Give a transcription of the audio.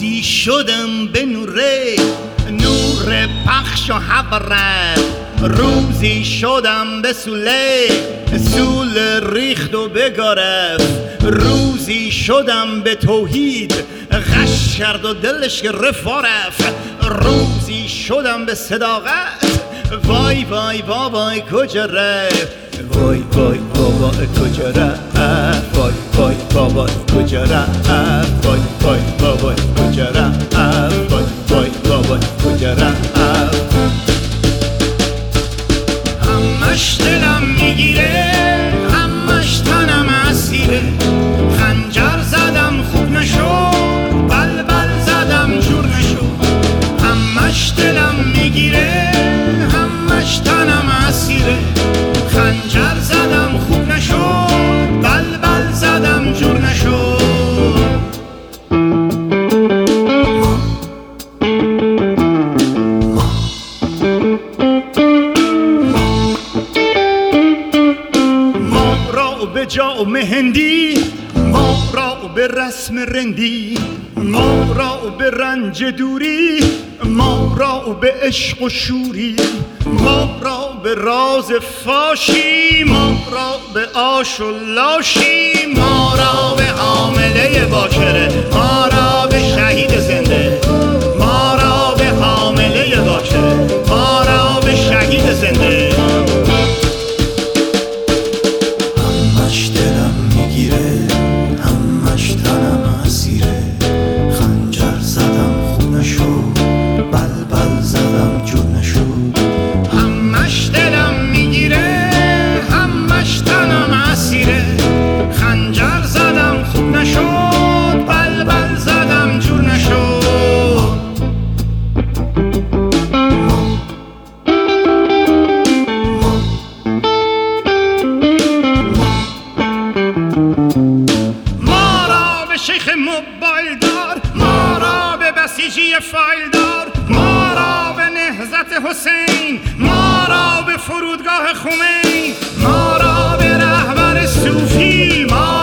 روزی شدم به نوره، نور پخش و حبرد. روزی شدم به سوله، سول ریخت و بگرفت. روزی شدم به توحید، غش کرد و دلش گرفت و رفت. روزی شدم به صداقت، وای وای وای کجا رفت. وای وای وای کجا رفت. وای وای وای کجا رفت. وای وای وای کجا رفت. وای وای وای کجا رفت. همش دلم میگیره، همش تنم اسیره. خنجر زدم خوب نشد، بلبل زدم جور نشد. همش دلم میگیره، همش تنم اسیره. خنجر زدم خوب نشد، بلبل زدم جور نشد. به جا و مهندی، ما را به رسم رندی، ما را به رنج دوری، ما را به عشق و شوری، ما را به راز فاشی، ما را به آش و لاشی، ما را به حامله باکره، ما را به شهید زنده، ما را به حامله باکره، ما را به شهید زنده. شیخ موبایل دار، ما را به بسیجی فایل دار، ما را به نهضت حسین، ما را به فرودگاه خمین، ما را به رهبر صوفی، ما